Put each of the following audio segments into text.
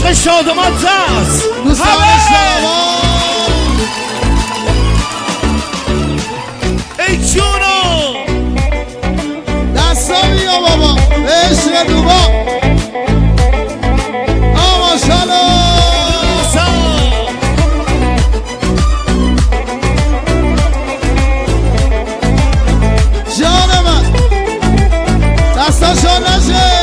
عشق شادمان دست دوستان شادمان ای جونو دستا بیا بابا عشق دوبا جان من دستاشو نشه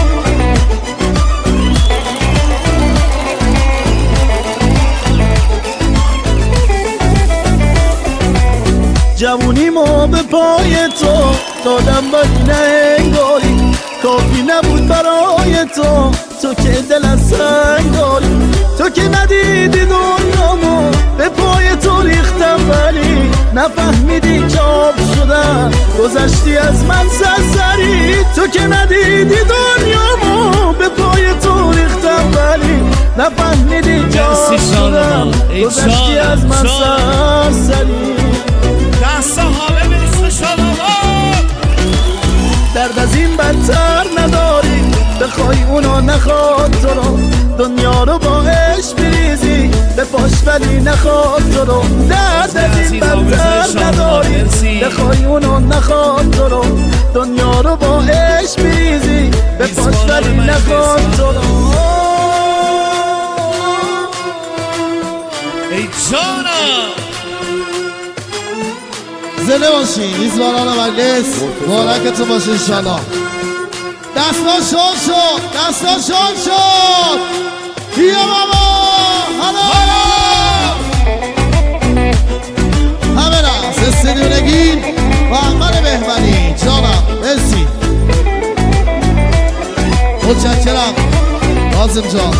جوونیمو به پای تو دادم ولی نه انگاری کافی نبود برای تو تو که دل از سنگ داری تو که ندیدی دنیامو به پای تو ریختم ولی نفهمیدی که آب شدم گذشتی از من سرسری تو که ندیدی دنیامو به پای تو ریختم ولی نفهمیدی که آب شدم گذشتی از من سرسری دستا حاله بیست شادمان درد از این بدتر نداری بخوای اونو نخواد تو رو دنیا رو با عشق بریزی به پاش ولی نخواد تو رو درد از این بدتر نداری بخوای اونو نخواد تو رو دنیا رو با عشق بریزی به پاش ولی نخواد تو رو ای جانم زنده باشین میزبانان مجلس مبارکتون باشه انشالله دستا شد شد دستا شد شد بیا بابا حالا همه رس استدیونگی محمد بهمنی جانم مرسی متشکرم ناظم جان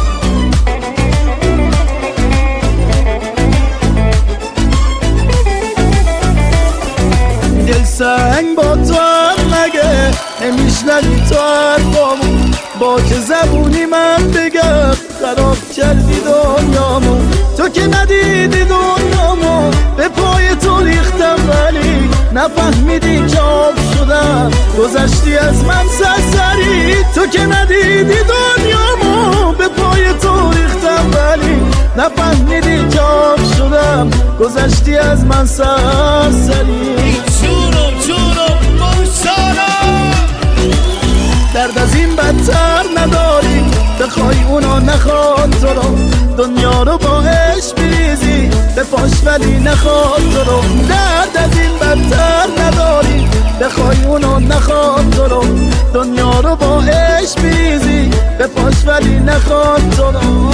دل سنگ با تو هم نگه نمیشنوی تو حرفامو با که زبونی من بگم خراب کردی دنیامو تو که ندیدی دنیامو به پای تو ریختم ولی نفهمیدی که آب شدم گذشتی از من سرسری تو که ندیدی دنیامو به پای تو ریختم ولی نفهمیدی که آب شدم گذشتی از من سرسری جونو ماشالله درد از این بدتر نداری بخوای اونو نخواد تو رو دنیا رو با عشق بریزی به پاش ولی نخواد تو رو درد از این بدتر نداری بخوای اونو نخواد تو رو دنیا رو با عشق بریزی به پاش ولی نخواد تو رو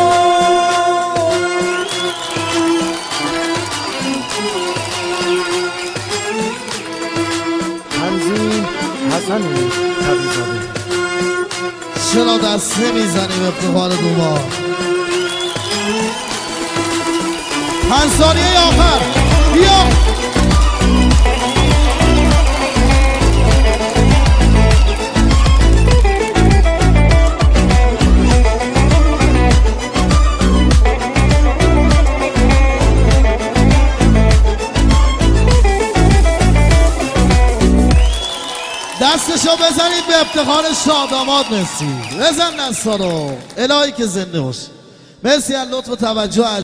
حسن تبریزاده چرا دست نمیزنیم افتخار دوما 5 ثانیه آخر بیا دستشو بزنید به افتخار شاداماد. مرسی بزن دستا رو الهی که زنده باشه. مرسی از لطف و توجه